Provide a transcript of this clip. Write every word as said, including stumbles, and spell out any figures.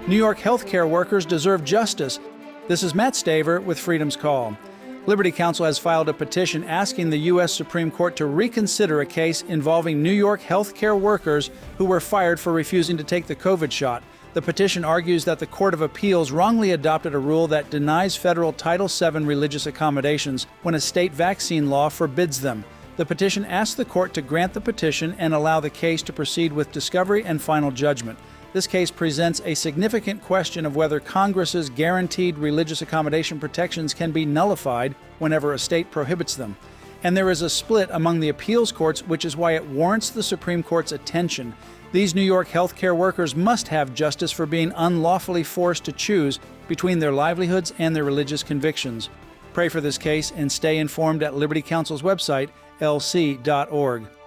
New York healthcare workers deserve justice. This is Matt Staver with Freedom's Call. Liberty Counsel has filed a petition asking the U S Supreme Court to reconsider a case involving New York healthcare workers who were fired for refusing to take the COVID shot. The petition argues that the Court of Appeals wrongly adopted a rule that denies federal Title seven religious accommodations when a state vaccine law forbids them. The petition asks the court to grant the petition and allow the case to proceed with discovery and final judgment. This case presents a significant question of whether Congress's guaranteed religious accommodation protections can be nullified whenever a state prohibits them. And there is a split among the appeals courts, which is why it warrants the Supreme Court's attention. These New York healthcare workers must have justice for being unlawfully forced to choose between their livelihoods and their religious convictions. Pray for this case and stay informed at Liberty Counsel's website, L C dot org.